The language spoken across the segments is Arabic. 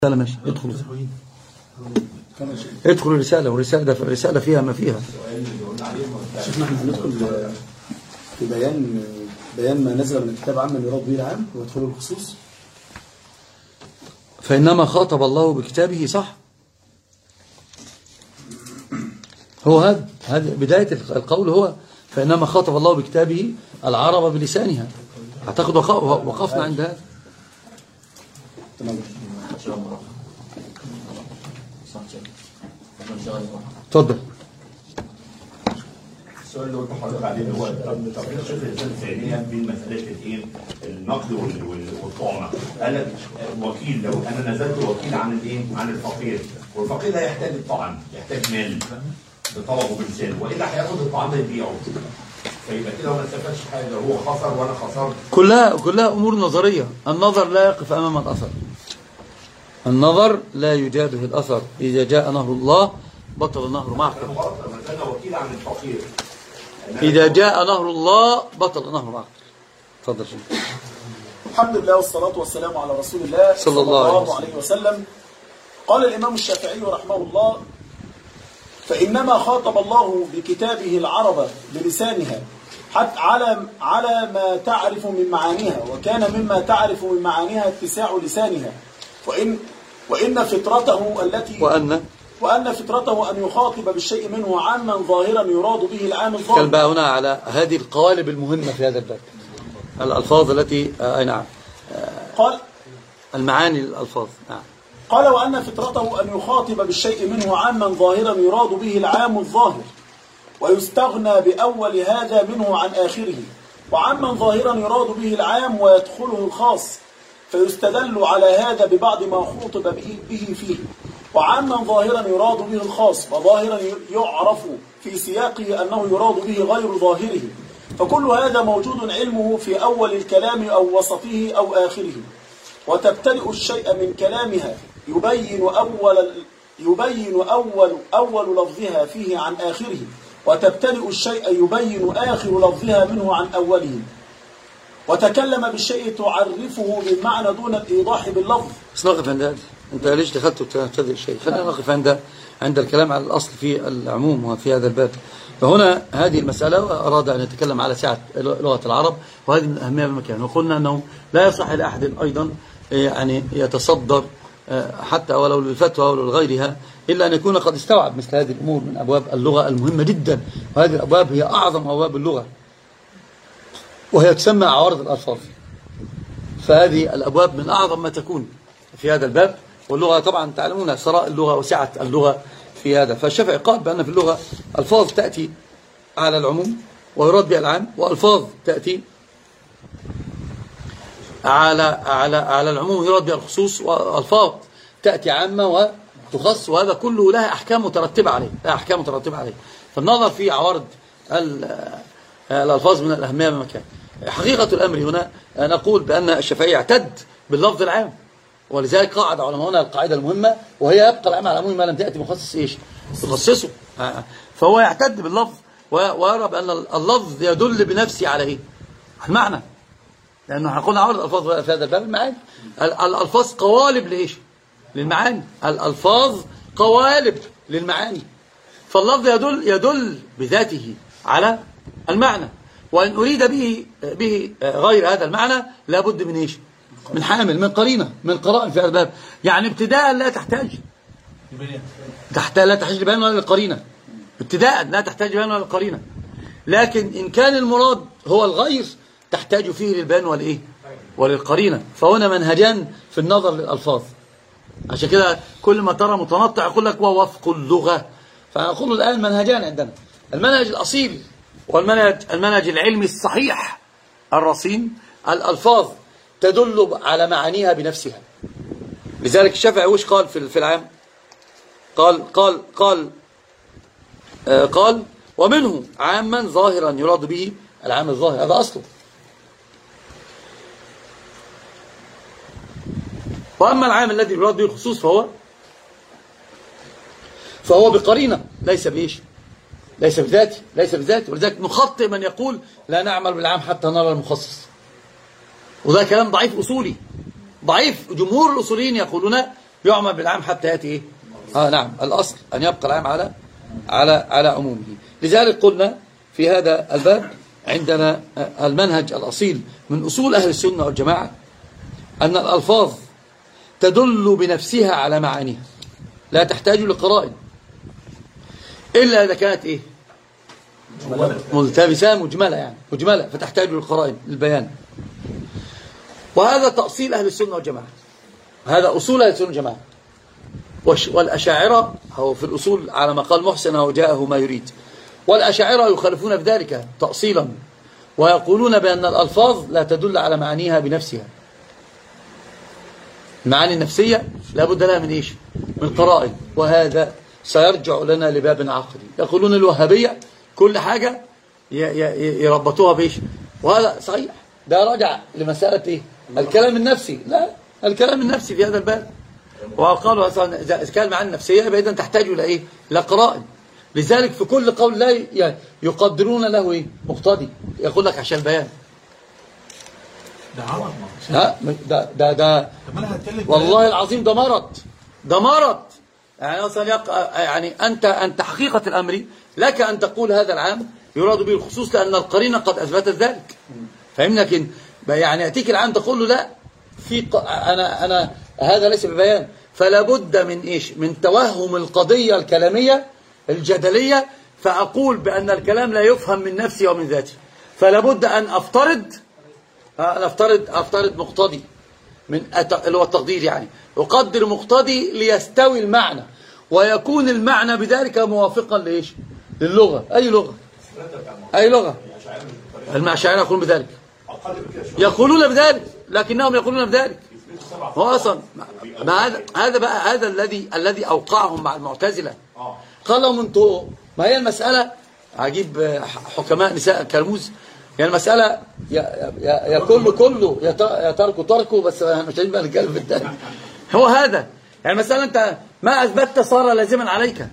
رسالة ماشي. ادخل الرسالة، والرسالة الرسالة فيها ما فيها. شفنا احنا هندخل في بيان ما نزل من الكتاب عما يراد به العام ويدخل الخصوص. فإنما خاطب الله بكتابه، صح؟ هو هذا بداية القول، هو فإنما خاطب الله بكتابه العرب بلسانها. أعتقد وقفنا عند هذا. تمام. اتفضل. السؤال اللي قلت لحضرتك عليه هو طب شوف الانسان ثانيا بين مساله الايه النقد والطعمه. قال لك وكيل، لو انا نزلت وكيل عن الايه عن الفقير، والفقير لا يحتاج الطعام، يحتاج مال بطلبه بلسانه، والا هياخد الطعام ده يبيعه، فيبقى كده هو ما استفادش حاجه، هو خسر وانا خسرت. كلها امور نظريه. النظر لا يقف امام الاثر، النظر لا يجابه الاثر. اذا جاء نهر الله بطل النهر معك. انا وكيل عن الفقير، إذا جاء نهر الله بطل النهر معك. تفضل. الحمد لله والصلاة والسلام على رسول الله صلى الله عليه وسلم. قال الإمام الشافعي رحمه الله: فإنما خاطب الله بكتابه العرب بلسانها حتى على ما تعرف من معانيها، وكان مما تعرف من معانيها اتساع لسانها، وإن فطرته التي وأن فطرته أن يخاطب بالشيء منه عاما ظاهرا يراد به العام الظاهر. كان بقى هنا على هذه القوالب المهمة في هذا الباب، الألفاظ التي نعم، قال المعاني الألفاظ. نعم. قال: وأن فطرته أن يخاطب بالشيء منه عاما ظاهرا يراد به العام الظاهر، ويستغنى بأول هذا منه عن آخره، وعاما ظاهرا يراد به العام ويدخله الخاص، فيستدل على هذا ببعض ما خوطب به فيه. وعاما ظاهرا يراد به الخاص، وظاهرا يعرف في سياقه أنه يراد به غير ظاهره، فكل هذا موجود علمه في أول الكلام أو وسطه أو آخره. وتبتدئ الشيء من كلامها يبين أول لفظها فيه عن آخره، وتبتدئ الشيء يبين آخر لفظها منه عن أوله. وتكلم بالشيء تعرفه بالمعنى دون الإيضاح باللفظ. بس نقف عند هذا. أنت ليش دخلت وتبتدئ الشيء؟ خلينا نقف عند الكلام على الأصل في العموم وفي هذا الباب. فهنا هذه المسألة أراد أن يتكلم على سعة لغة العرب، وهذه من أهمية بمكان. وقلنا أنه لا يصح لأحد أيضا يعني يتصدر حتى ولو للفتوى ولو لغيرها إلا أن يكون قد استوعب مثل هذه الأمور من أبواب اللغة المهمة جدا. وهذه الأبواب هي أعظم أبواب اللغة، وهي تسمى عوارض الألفاظ. فهذه الأبواب من أعظم ما تكون في هذا الباب. واللغة طبعا تعلمون ثراء اللغة وسعة اللغة في هذا. فالشافعي قال بأن في اللغة ألفاظ تأتي على العموم ويراد بها العام، وألفاظ تأتي على العموم يراد بها الخصوص، وألفاظ تأتي عامة وتخص، وهذا كله لها أحكام مترتبة عليه. فالنظر في عوارض الألفاظ من الأهمية بمكان. حقيقة الأمر هنا نقول بأن الشافعي اعتد باللفظ العام، ولذلك قاعد علماؤنا القاعدة المهمة، وهي يبقى العام على العموم ما لم تأتي مخصص إيش؟ يخصصه. فهو يعتد باللفظ ويرى بأن اللفظ يدل بنفسه على إيه؟ المعنى. لأنه احنا قلنا عوارض الألفاظ في هذا الباب المعاني. الألفاظ قوالب لإيش؟ للمعاني. الألفاظ قوالب للمعاني. فاللفظ يدل بذاته على المعنى، وإن أريد به غير هذا المعنى لابد من إيش؟ من حامل، من قرينة، من قرائن في هذا الباب. يعني ابتداء لا تحتاج لبيان ولا للقرينة. ابتداء لا تحتاج لبيان ولا للقرينة. لكن إن كان المراد هو الغير تحتاج فيه للبيان والإيه؟ وللقرينة. فهنا منهجان في النظر للألفاظ. عشان كده كل ما ترى متنطع يقول لك ووفق اللغة. فنقول الآن منهجان عندنا: المنهج الأصيل والمنهج العلمي الصحيح الرصين. الألفاظ تدل على معانيها بنفسها. لذلك الشافعي وش قال في العام؟ قال ومنه عاما ظاهرا يراد به العام الظاهر. هذا أصله. وأما العام الذي يراد به الخصوص فهو بقرينة، ليس بإيش؟ ليس بذاته. ولذلك نخطئ من يقول لا نعمل بالعام حتى نرى المخصص، وده كلام ضعيف أصولي ضعيف. جمهور الأصوليين يقولون يعمل بالعام حتى يأتي إيه؟ نعم، الأصل أن يبقى العام على عمومه. لذلك قلنا في هذا الباب عندنا المنهج الأصيل من أصول أهل السنة والجماعة أن الألفاظ تدل بنفسها على معانيها، لا تحتاج لقرائن إلا إذا كانت إيه؟ ملتبسة مجملة، يعني مجملة فتحتاج للقرائن للبيان. وهذا تأصيل أهل السنة والجماعة، هذا أصول أهل السنة والجماعة. والأشاعرة هو في الأصول على ما قال محسن وجاءه ما يريد، والأشاعرة يخالفون في ذلك تأصيلا ويقولون بأن الألفاظ لا تدل على معانيها بنفسها. المعاني النفسية لابد لها من إيش؟ من قرائن، وهذا سيرجع لنا لباب عقدي. يقولون الوهابية كل حاجة يربطوها بإيش؟ وهذا صحيح، ده راجع لمسألة إيه؟ الكلام النفسي. لا، الكلام النفسي في هذا الباب، وقالوا إذا كان المعاني النفسية يبقى إذن تحتاج إلى إيه؟ إلى قرائن. لذلك في كل قول لا يقدرون له إيه؟ مقتضي، يقول لك عشان البيان. ده عرض ده والله العظيم ده مرض. يعني اصلا يعني انت حقيقة الامر لك ان تقول هذا العام يراد به الخصوص لان القرينة قد اثبتت ذلك، فهمنا؟ لكن يعني ياتيك العام تقول له لا، في انا هذا ليس ببيان. فلا بد من ايش؟ من توهم القضية الكلامية الجدلية، فاقول بان الكلام لا يفهم من نفسي ومن ذاتي، فلا بد ان افترض مقتضي من اللي هو التقدير، يعني أقدر مقتضي ليستوي المعنى ويكون المعنى بذلك موافقا لإيش؟ للغة. أي لغة الأشاعرة يقولون بذلك، لكنهم يقولون بذلك. هو أصلا هذا الذي أوقعهم مع المعتزلة. قال لهم انتوا، ما هي المسألة عجيب، حكماء نساء كرموز، يعني المسألة يا كله يا تركه، بس مش عايزين بقى نتكلم في الثاني. هو هذا يعني المسألة، أنت ما أثبتت صار لازما عليك،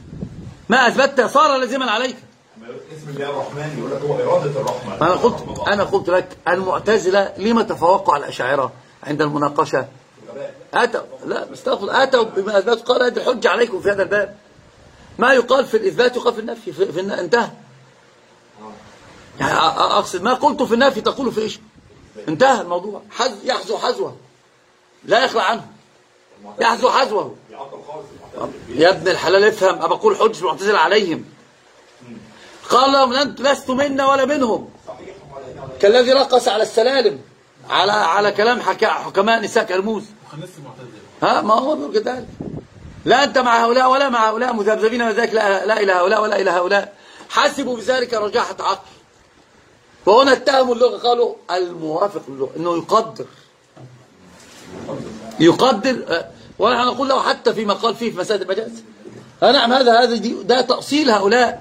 اسم الله الرحمن يقول لك هو إرادة الرحمن. أنا قلت لك المعتزلة لما تفوقوا على الأشاعرة عند المناقشة؟ أتوا بما أثبتوا، قال هذه الحجة عليكم في هذا الباب. ما يقال في الإثبات يقال في النفي، انتهى. يعني أقصد ما قلت في النفي تقول في إيش؟ انتهى الموضوع. يحذو حذوه، لا يخلع عنه، يحذو حذوه. يا ابن الحلال افهم، أبقى أقول حجة المعتزلة عليهم. قال لهم أنت لست منا ولا منهم، كالذي رقص على السلالم على كلام حكماء نساء كرموز. ما هو كذلك. لا أنت مع هؤلاء ولا مع هؤلاء، مذبذبين وذلك، لا إلى هؤلاء ولا إلى هؤلاء. حسبوا بذلك رجاحة عقل. وهنا اتهموا اللغة، قالوا الموافق للغة انه يقدر ونحن نقول له حتى فيما قال فيه في مسألة المجاز. نعم، ده تأصيل هؤلاء،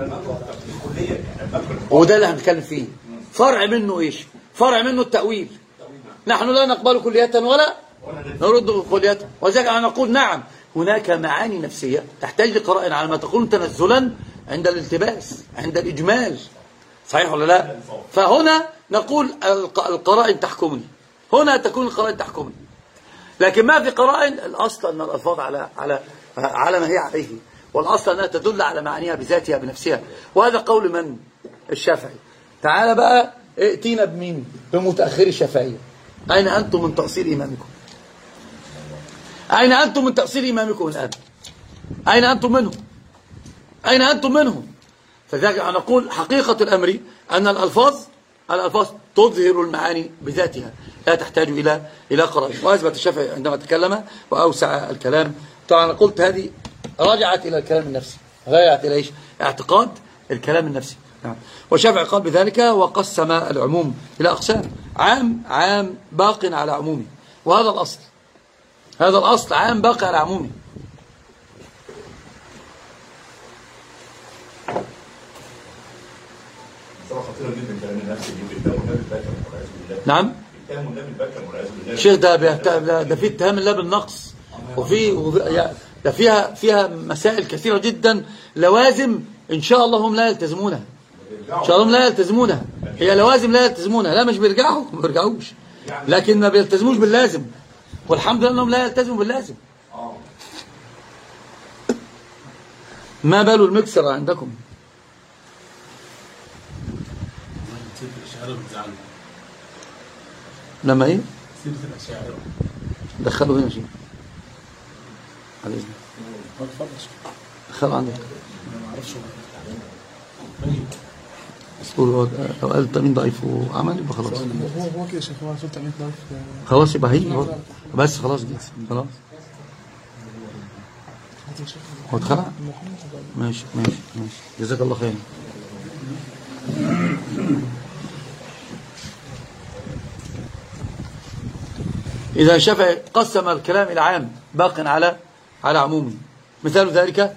وده اللي هنتكلم فيه. فرع منه ايش؟ فرع منه التأويل. نحن لا نقبل كلية ولا نرد كلية، وذلك أنا نقول نعم هناك معاني نفسية تحتاج لقرائن على ما تقول تنزلا عند الالتباس، عند الإجمال، صحيح ولا لا؟ فهنا نقول القرائن تحكمني، هنا تكون القرائن تحكمني. لكن ما في قرائن، الأصل أن الألفاظ على ما هي عليه، والأصل أنها تدل على معانيها بذاتها بنفسها. وهذا قول من؟ الشافعي. تعال بقى ائتينا بمين؟ بمتأخر الشافعية. أين أنتم من تأصيل إمامكم؟ أين أنتم من تأصيل إمامكم الآن؟ أين أنتم منهم؟ فذلك نقول حقيقة الأمر أن الألفاظ تظهر المعاني بذاتها، لا تحتاج إلى قرائن. وأثبت الشافعي عندما تكلم وأوسع الكلام. طبعا قلت هذه رجعت إلى الكلام النفسي، رجعت إلى إيش؟ اعتقاد الكلام النفسي. والشافعي قال بذلك وقسم العموم إلى أقسام، عام باق على عمومه، وهذا الأصل، هذا الأصل عام باقي على عمومه. خطيرة جدا كلام النفس دي، بيتهموا النبي بالبكر والعياذ بالله. نعم، بيتهموا النبي بالبكر والعياذ بالله. الشيخ ده في اتهام الله بالنقص، ده فيها مسائل كثيرة جدا، لوازم إن شاء الله هم لا يلتزمونها، إن شاء الله هم لا يلتزمونها. هي لوازم لا يلتزمونها، لا مش بيرجعوا، ما بيرجعوش، لكن ما بيلتزموش باللازم، والحمد لله انهم لا يلتزموا باللازم. ما بال المكسر عندكم؟ سيرة الأشاعرة بتزعلني. لما ايه؟ سيرة الأشاعرة. دخلوا هنا شيء على إذنك. دخلوا عندك. أنا ما أعرفش. لو قال تأمين ضعيف وعمل يبقى خلاص. هو كده يا شيخ، هو عشان تأمين ضعيف. خلاص يبقى هي بس خلاص جيت خلاص. هو اتخلع؟ ماشي ماشي ماشي، جزاك الله خير. إذا الشافعي قسم الكلام إلى عام باق على عمومه. مثال ذلك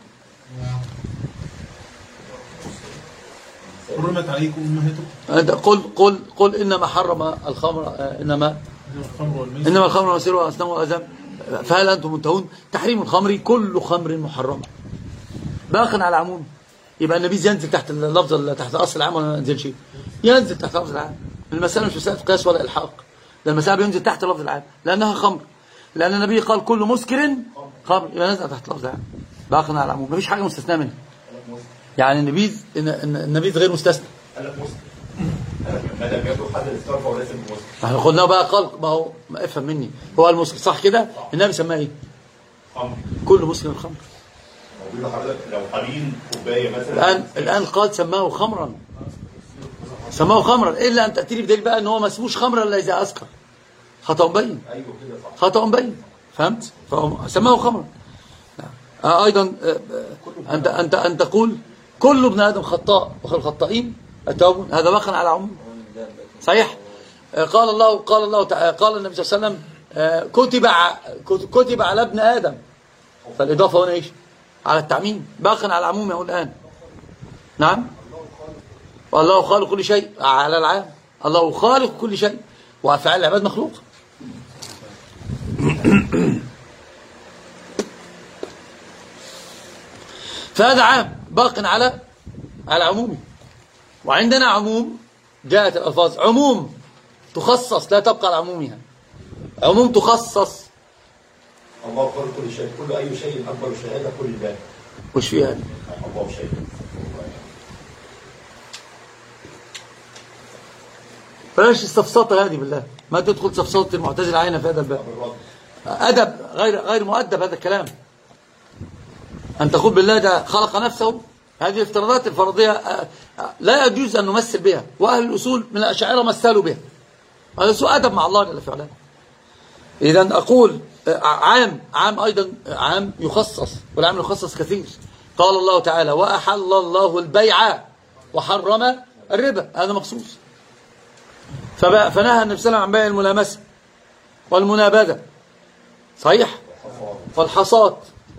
حرمت عليكم أمهاتكم. قل إنما حرم الخمر إنما الخمر والميسر والأصنام والأزلام فهل أنتم منتهون؟ تحريم الخمر كل خمر محرم باق على عمومه. يبقى النبي ينزل تحت اللفظ تحت الأصل العام ولا ما ينزلش؟ ينزل تحت اللفظ العام. المسألة مش مسألة قياس ولا إلحاق، ده المسألة ينزل تحت اللفظ العام لأنها خمر، لأن النبي قال كل مسكر خمر، يبقى نزل تحت اللفظ العام باق على العموم، مفيش حاجة مستثناء منها. يعني النبيذ غير مستثنى. قال لك مسلم. ما دام ياخد حد الاستغفار فهو لازم مسلم. احنا قلنا بقى قال ما هو ما افهم مني، هو المسكر صح كده؟ النبي سماه ايه؟ خمر. كل مسكر خمر. بيقول لحضرتك لو قليل كوبايه مثلا الان قال سماه خمرا. سماه خمرا الا ان تاتي لي بدليل بقى ان هو ما اسموش خمرا الا اذا اسكر. خطأ مبين. ايوه كده صح. خطأ مبين. فهمت؟ فهو سماه خمرا. ايضا ان تقول كل ابن ادم خطاء وخير الخطائين التوابون، هذا باق على عموم. صحيح؟ قال النبي صلى الله عليه وسلم كتب على ابن ادم، فالاضافه هنا ايش؟ على التعميم، باق على العموم يقول الان. نعم، والله خالق كل شيء على العام، الله خالق كل شيء وافعال العباد مخلوقه. فهذا عام باق على عمومه. وعندنا عموم جاءت الألفاظ عموم تخصص لا تبقى على عمومها، عموم تخصص. الله خالق كل شيء، كل أي شيء أكبر شهادة كل الله. وش فيها هذه؟ الله شيء. بلاش السفسطة هذه بالله، ما تدخل سفسطة المعتزلة عينها في هذا الباب. أدب غير مؤدب هذا الكلام. أن تقول بالله ده خلق نفسه، هذه الافتراضات الفرضية لا يجوز أن نمثل بها، وأهل الأصول من الأشاعرة مثلوا بها. هذا سوء أدب مع الله جل في علاه. إذن أقول عام أيضا عام يخصص، والعام يخصص كثير. قال الله تعالى وأحل الله البيع وحرم الربا، هذا مخصوص. فنهى النبي صلى الله عليه وسلم عن بيع الملامسة والمنابذة، صحيح، والحصاد.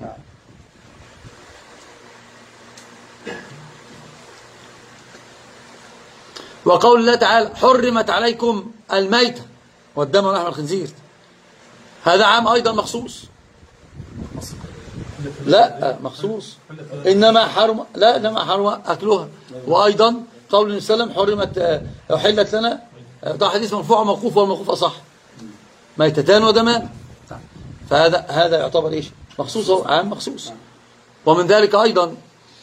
وقول الله تعالى حرمت عليكم الميتة والدم ولحم الخنزير، هذا عام أيضا مخصوص. لا مخصوص، إنما حرم أكلها. وأيضا قول النبي صلى الله عليه وسلم حرمت أحلت لنا، ده حديث مرفوع وموقوف، والموقوف أصح، ميتتان ودمان. فهذا يعتبر إيش؟ مخصوص، عام مخصوص. ومن ذلك أيضا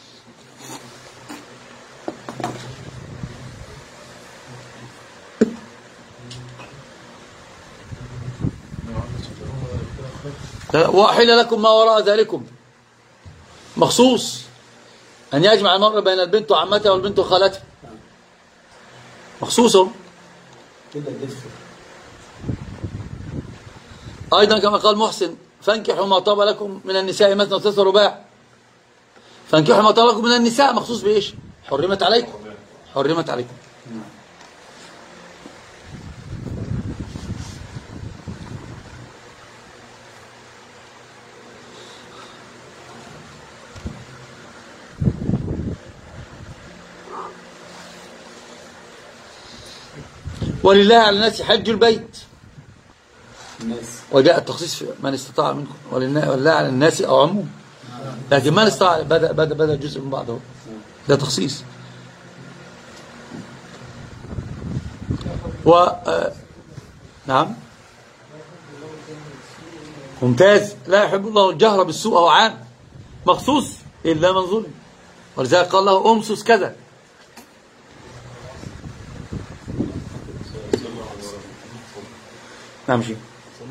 وأحل لكم ما وراء ذلكم، مخصوص. أن يجمع المرء بين البنت وعمتها والبنت وخالتها، مخصوص. أيضا كما قال محسن فانكحوا ما طاب لكم من النساء مثنى وثلاث ورباع، فانكحوا ما طاب لكم من النساء مخصوص بإيش؟ حرمت عليكم، حرمت عليكم. ولله على الناس حج البيت، وجاء التخصيص في من استطاع منكم، ولله على الناس أو عموم، لكن من استطاع بدأ جزء من بعضه، ده تخصيص. نعم ممتاز. لا يحب الله الجهر بالسوء، هو عام مخصوص. إلا من ظلم، ولذلك قال له أمسس كذا. نعم شيء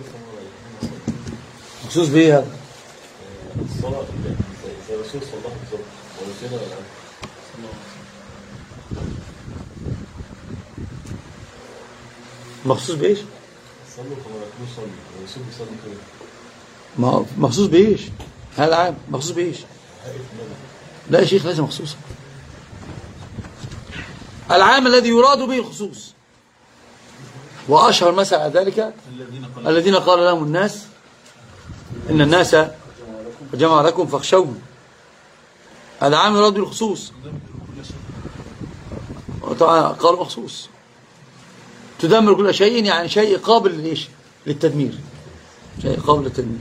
مخصوص بيه هذا الصلاة زي الرسول صلى الله عليه وسلم مخصوص بإيش؟ صلوا كما يكونوا صلوا الرسول بيصلي كده. ما مخصوص بإيش؟ هذا عام مخصوص بإيش؟ لا يا شيخ ليس مخصوصا. العام الذي يراد به الخصوص، وأشهر مثل على ذلك الذين قال لهم الناس إن الناس جمع لكم فاخشوهم. هذا عام يراد به الخصوص، قالوا مخصوص. تدمر كل شيء يعني شيء قابل للتدمير، شيء قابل للتدمير.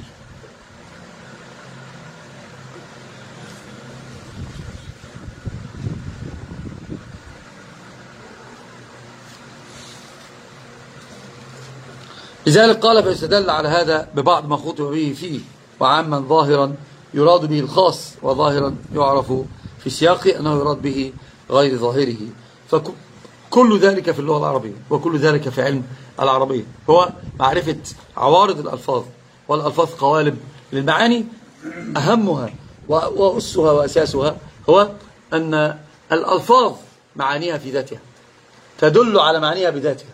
لذلك قال فيستدل على هذا ببعض ما خطب به فيه، وعاما ظاهرا يراد به الخاص، وظاهرا يعرف في سياقه أنه يراد به غير ظاهره. فكل ذلك في اللغة العربية، وكل ذلك في علم العربية هو معرفة عوارض الألفاظ، والألفاظ قوالب للمعاني. أهمها وأسها وأساسها هو أن الألفاظ معانيها في ذاتها تدل على معانيها بذاتها،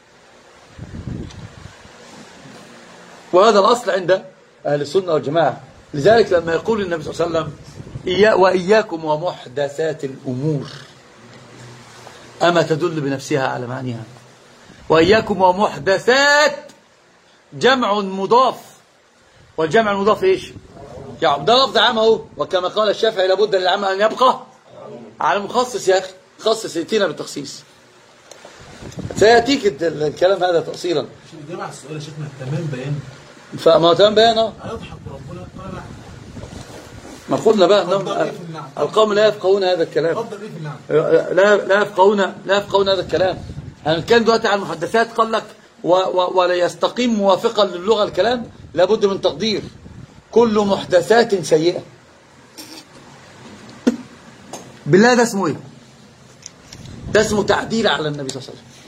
وهذا الأصل عند أهل السنة والجماعة. لذلك لما يقول النبي صلى الله عليه وسلم وإياكم ومحدثات الأمور، أما تدل بنفسها على معانيها. وإياكم ومحدثات جمع مضاف، والجمع المضاف إيش؟ يعني ده لفظ عام اهو، وكما قال الشافعي لابد للعام أن يبقى على مخصص. يا أخي خصص، ائتينا بالتخصيص، سيأتيك الكلام هذا تفصيلا. الإجابة على السؤال يا شيخنا تمام بيان. فما تمام بيان هيضحك ربنا قال لا. ما قلنا بقى انهم القوم لا يفقهون هذا الكلام. لا يفقهون هذا الكلام. هنتكلم دلوقتي عن المحدثات، قال لك ولا يستقيم موافقا للغة الكلام، لابد من تقدير كل محدثات سيئة. بالله ده اسمه ايه؟ ده اسمه تعديل على النبي صلى الله عليه وسلم.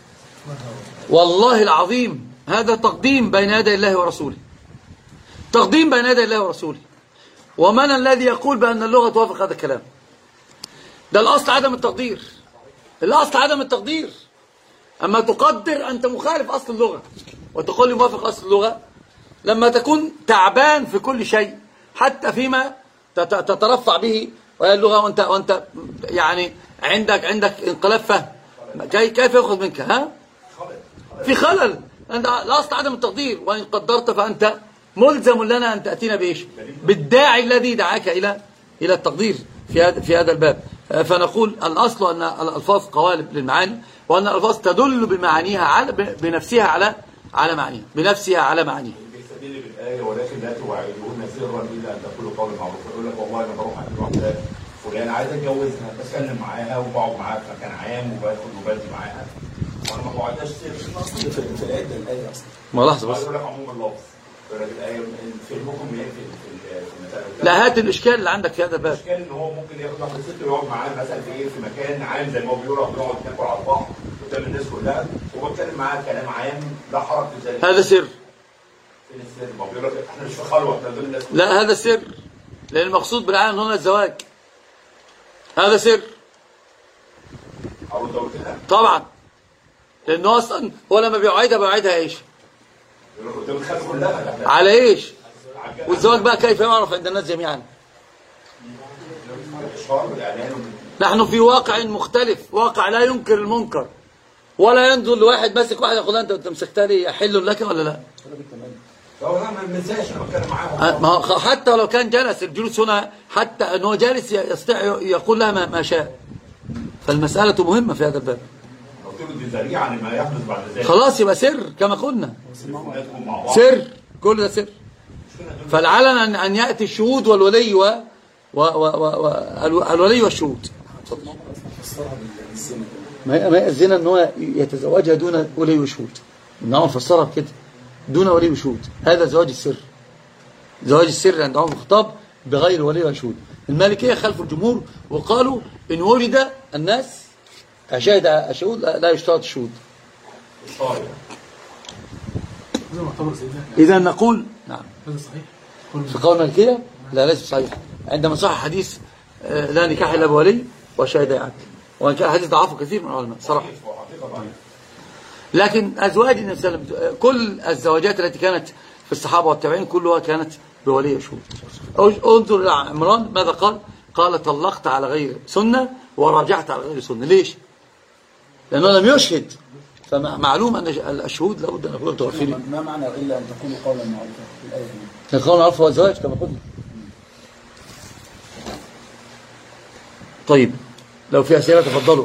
والله العظيم هذا تقديم بين يدي الله ورسوله، تقديم بين يدي الله ورسوله. ومن الذي يقول بأن اللغة توافق هذا الكلام؟ ده الأصل عدم التقدير، الأصل عدم التقدير. أما تقدر أنت مخالف أصل اللغة وتقول لي موافق أصل اللغة لما تكون تعبان في كل شيء، حتى فيما تترفع به وهي اللغة، وأنت يعني عندك انقلاب فهم، كيف يأخذ منك؟ ها؟ في خلل. أنت الأصل عدم التقدير، وإن قدرت فأنت ملزم لنا أن تأتينا بإيش؟ بالداعي الذي دعاك إلى التقدير في هذا الباب. فنقول الأصل أن الألفاظ قوالب للمعاني، وأن الألفاظ تدل بمعانيها بنفسها على معانيها، بنفسها على معانيها. بيستدل بالآية ولكن لا توعدون سرا إلا أن تقولوا قولا معروفا. يقول لك والله أنا بروح عند واحدة فلان عايز أتجوزها، بتكلم معاها وبقعد معاها في مكان عام وباخد وبدي معاها، وأنا ما بقعدهاش سر. في الآية أصلا ما لحظة بس. يقول لك عموم اللفظ. الآية في المكم في المسألة. لا، هات الإشكال اللي عندك في هذا الباب. الإشكال إن هو ممكن ياخد واحدة ست ويقعد معاها مثلا في مكان عام زي ما هو بيقول، بنقعد ناكل على البحر قدام الناس كلها وبتكلم معاها كلام عام، لا حرج في ذلك. هذا سر. فين السر؟ ما بيقول لك احنا مش في خلوة، احنا دول الناس. لا، هذا سر، لأن المقصود بالعام هنا الزواج. هذا سر. أرد أقول كده؟ طبعا، لأنه أصلا هو لما بيوعدها إيش؟ قدام الخلق كلها. على إيش؟ والزواج بقى كيف يعرف عند الناس جميعا؟ نحن في واقع مختلف، واقع لا ينكر المنكر، ولا ينظر لواحد ماسك واحد يقول انت مسكتها لي يحل لك ولا لا؟ ما منساش انا بتكلم معاهم. حتى لو كان جلس، الجلوس هنا حتى انه جالس يستطيع يقول لها ما شاء. فالمسألة مهمة في هذا الباب. خلاص يبقى سر كما قلنا، سر، كل ده سر. فالعلن أن يأتي الشهود والولي الولي والشهود. ما الزنا ان هو يتزوجها دون ولي وشهود، انهم فسرها كده دون ولي وشهود. هذا زواج السر، زواج السر عند عمر الخطاب بغير ولي وشهود. المالكية خلفوا الجمهور وقالوا إن ولد الناس شهد الشهود لا يشترط الشهود. هذا معتبر سيدنا. إذا نقول نعم هذا صحيح. في قول المالكية لا ليس صحيح، عندما صح حديث لا نكاح إلا بولي وشهد عدل، وإن كان حديث ضعفه كثير من العلماء صراحة. لكن أزواج النبي صلى الله عليه وسلم كل الزواجات التي كانت في الصحابة والتابعين كلها كانت بولي شهود. انظر إلى عمران ماذا قال؟ قال طلقت على غير سنة وراجعت على غير سنة. ليش؟ لأنه لم يشهد، فمعلوم أن الشهود لابد أن يكونوا متوفرين. ما معنى إلا أن تكون قولا معروفا في الآية دي؟ القول معروف هو الزواج كما قلنا. طيب لو في أسئلة تفضلوا.